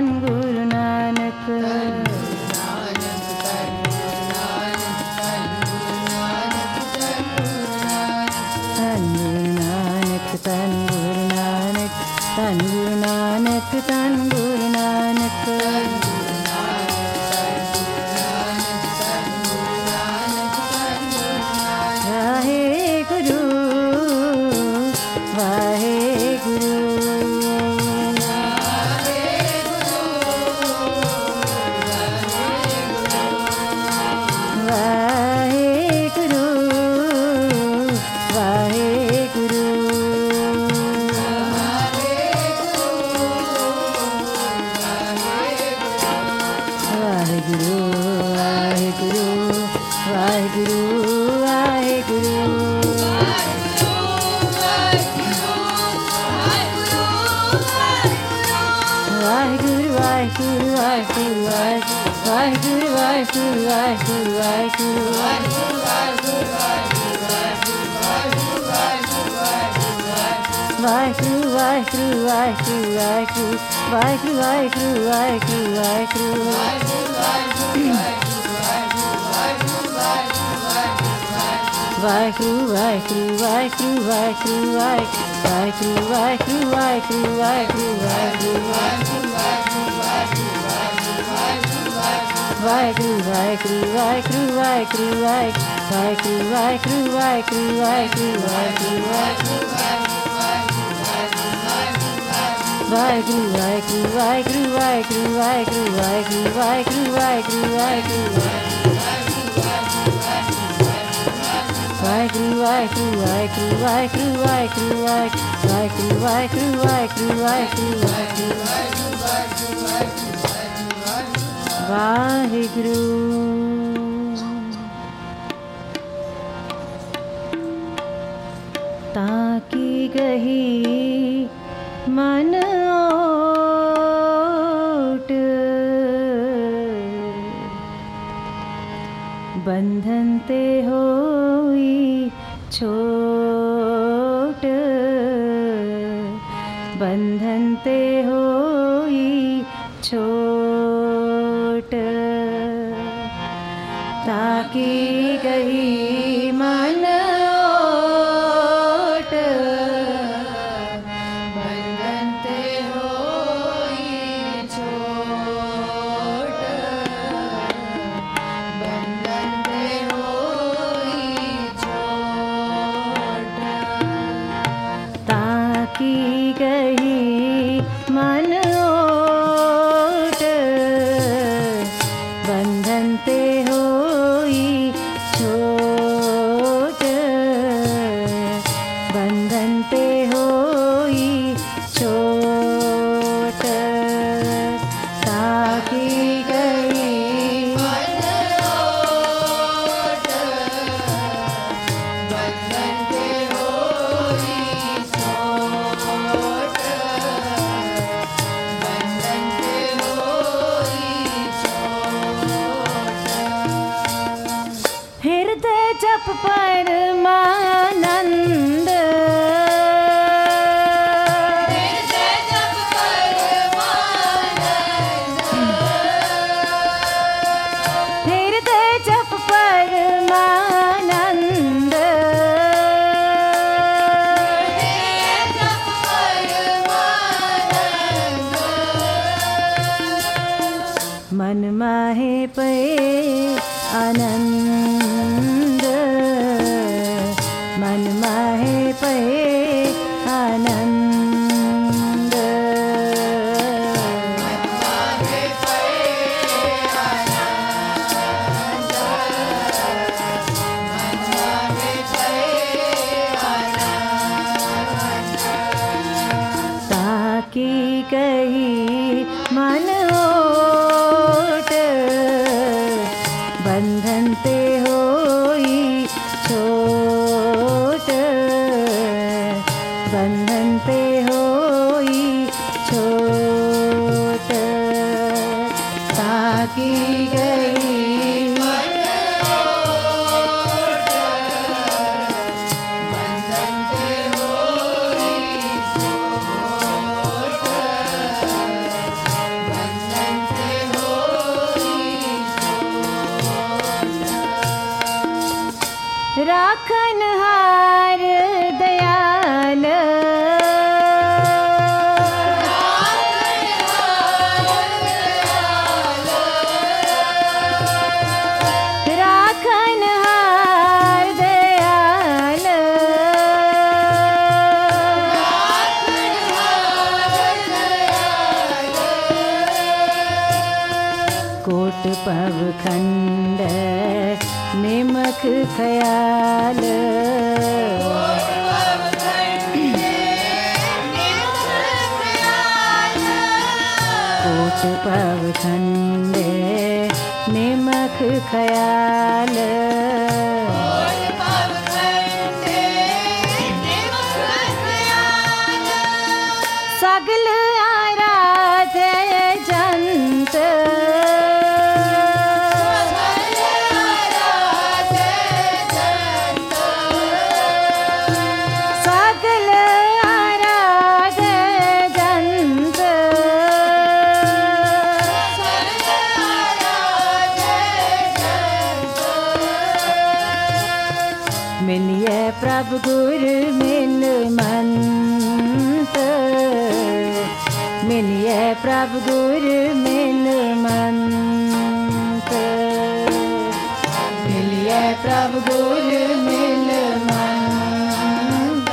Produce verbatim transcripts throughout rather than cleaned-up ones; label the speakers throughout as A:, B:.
A: गुरु नानक तन गुरु नानक तन गुरु नानक तन गुरु नानक तन गुरु नानक वाहे गुरु वाहे गुरु ताकी गही मन ओट बंधन ते होई छोट बंधन ते होई छोट ताकी गही मन मन माहे पे आनंद मन माहे पे आनंद मन माहे पे आनंद मन माहे पे आनंद ताकी कही मन बंधन ते होई छोट कोट पवखंड निमक ख्याल कोट पवखंड निमक ख्याल सगल आराध्य जंत सगल आराध्य जंत मिलिए प्रभु गुरु मिल मंत मिलिए प्रभु गुरु मिल मंत मिलिए प्रभु गुरु मिल मंत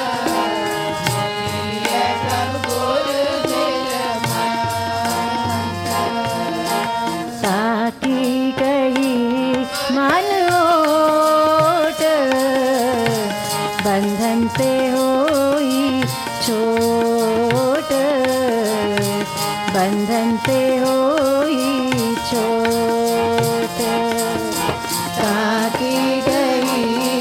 A: मिलिए प्रभु गुरु मिल मंत ताकि कही मन ओट बंधन से होई छोट बंधन से होई छोट ताकि गई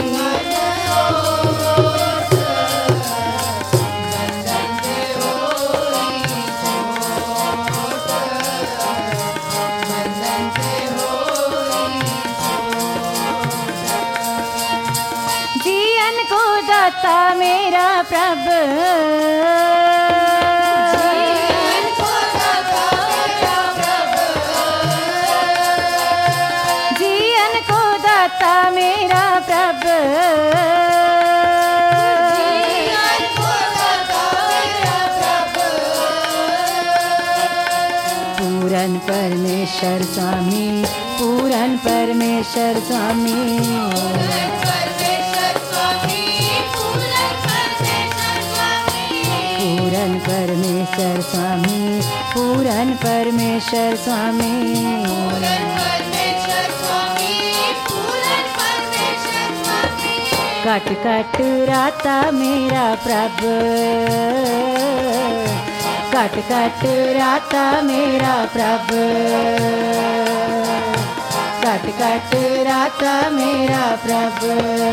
A: बंधन से होई छोट बंधन से होई छोट जीवन को दाता मेरा प्रभु मेरा प्रभु पूरन परमेश्वर स्वामी पूरन परमेश्वर स्वामी पूरन परमेश्वर स्वामी पूरन परमेश्वर स्वामी कट कट राता मेरा प्रभु कट कट राता मेरा प्रभु कट कट राता मेरा प्रभु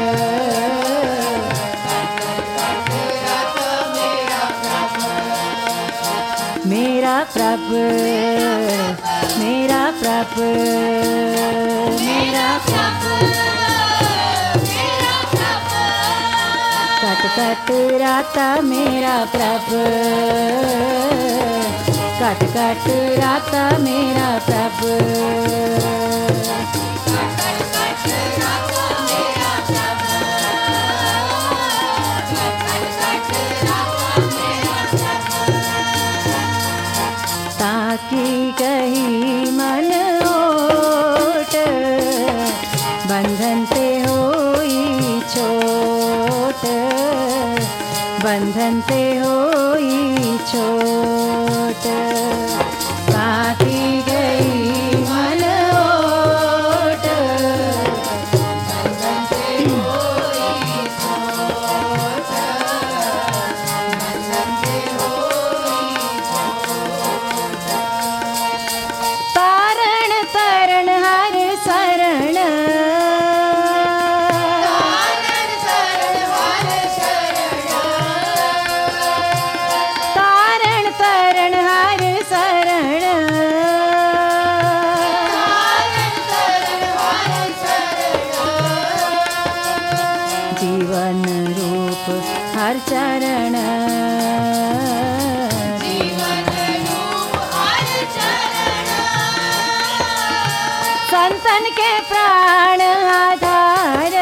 A: मेरा प्रभु मेरा प्रभु मेरा प्रभु कट कट राता मेरा प्रभु कट कट राता मेरा प्रभु ताकि कहीं मन ओट बंधन से होई छोट बंधन से होई छोट ताकि गई मन ओट बंधन से होई छोट बंधन से होई छोट तारण तरण हर शरण जीवन रूप हर चरण जीवन रूप हर चरण संतन के प्राण आधार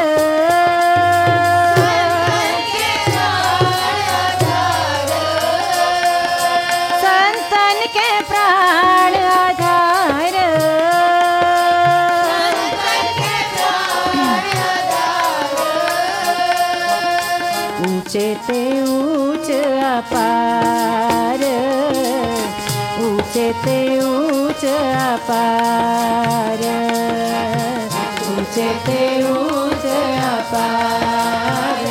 A: संतन के प्राण आधार ऊंचे ते ऊंच अपार ऊंचे ऊंचे ते ऊंच अपार, ऊंचे ते ऊंच अपार,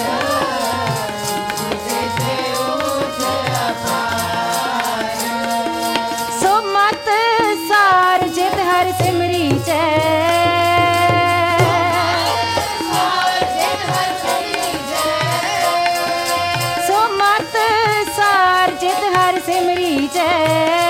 A: ऊंचे ते ऊंच अपार। सो मत सार जित हर सिमरी जय, सिमरी जय,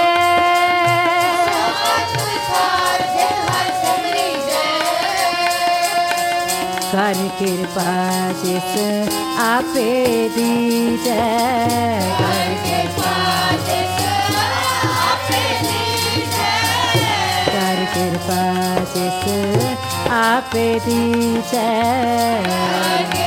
A: कर कृपा जिस आपे दी जय, कर कृपा जिस आपे दी जय, कर कृपा जिस आपे दी जय।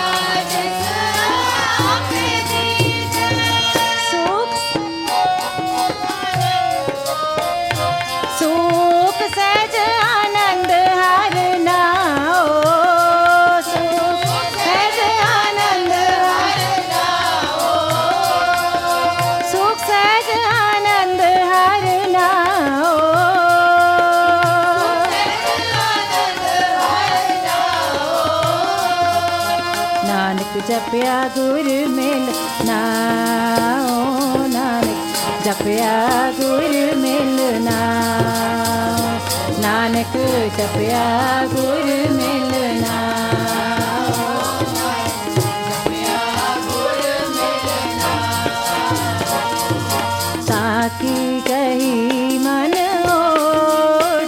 A: जपया गुर मिल नाओ, नानक जपया गुर मिल नाओ, नानक जपया गुर मिल नाओ, जपया गुर मिल नाओ। ताकि कही मन ओट,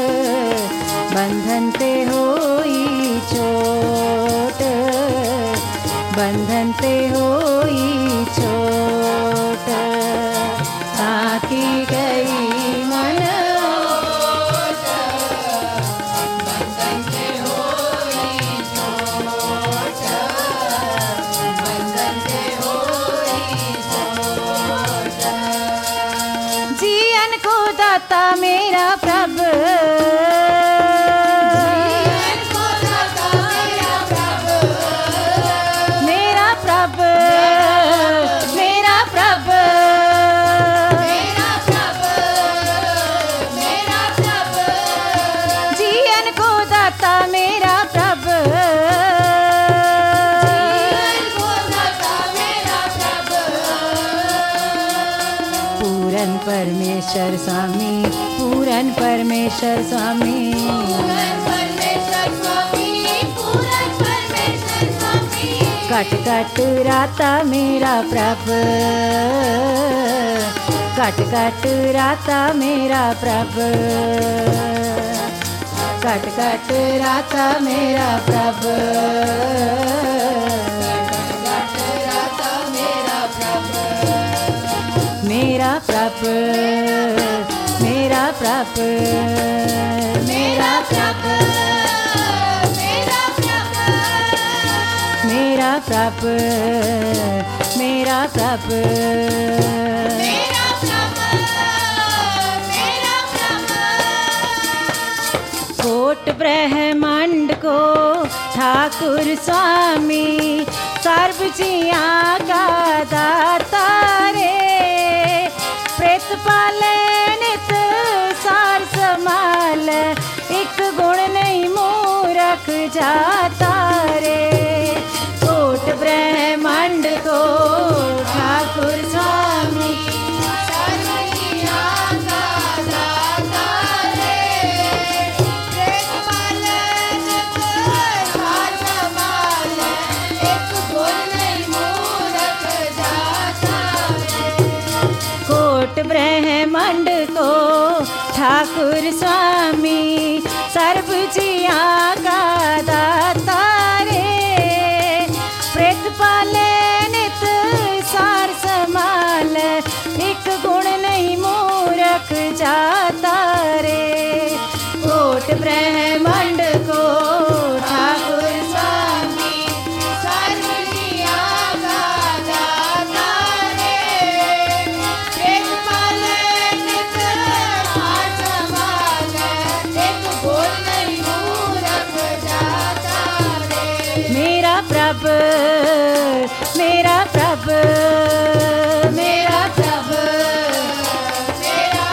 A: बंधन ते होई चोट, बंधन ते होई छोट। ताकि गई मन ओट, बंधन ते होई छोट, बंधन ते होई छोट। जीवन को दाता मेरा प्रभु, परमेश्वर स्वामी, पूरन परमेश्वर स्वामी, पूरन परमेश्वर स्वामी, पूरन परमेश्वर स्वामी। कट कट राता मेरा प्रभु, कट कट राता मेरा प्रभु, कट कट राता मेरा प्रभु, कट राता मेरा प्रभु, मेरा प्रभु, मेरा प्रभु, मेरा प्रभु, मेरा प्रभु, मेरा प्रभु, मेरा प्रभु, मेरा प्रभु, मेरा प्रभु। कोट ब्रह्मांड को ठाकुर स्वामी, सर्व जिया का दाता रे, प्रेत पाले नित सार समाल, एक गुण नहीं मूरख जाता रे। कोट ब्रह्मांड को ठाकुर स्वामी, सर्व जिया का दाता रे, प्रेत पाले नित सार समाल, एक गुण नहीं मूरख जाता रे। कोट ब्रह्मांड को ठाकुर स्वामी, सर्व जिया का दाता रे, प्रेत पाले नित सार समाल, एक गुण नहीं मूरख जाता रे। कोट ब्रह्मांड को ठाकुर स्वामी, सर्व जिया का दाता रे, प्रेत पाले नित सार समाल, एक गुण नहीं मूरख जाता रे। मेरा प्रभु, मेरा प्रभु, मेरा प्रभु, मेरा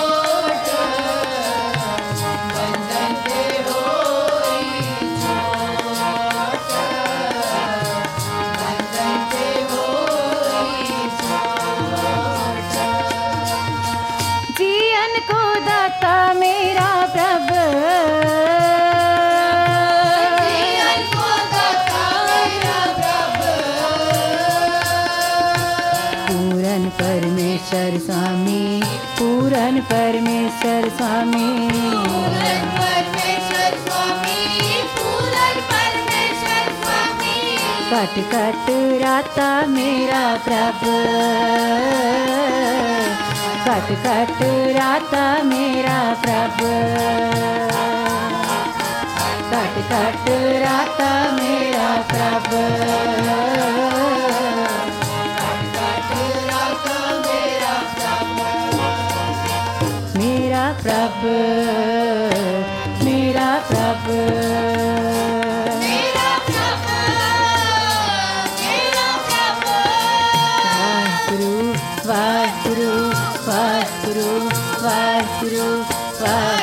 A: जीवन को दाता मेरा प्रभु,
B: जीवन को दाता मेरा प्रभु,
A: पूरन परमेश्वर स्वामी, पूरन परमेश्वर स्वामी,
B: पूरन परमेश्वर स्वामी, पूरन परमेश्वर स्वामी,
A: कट कट राता मेरा प्रभु, कट कट राता मेरा प्रभु, कट कट राता मेरा प्रभु,
B: कट राता मेरा प्रभु,
A: मेरा प्रभु, मेरा प्रभु,
B: मेरा प्रभु, मेरा प्रभु,
A: वाहिगुरु वाहिगुरु वाहिगुरु वाहिगुरु वाहिगुरु।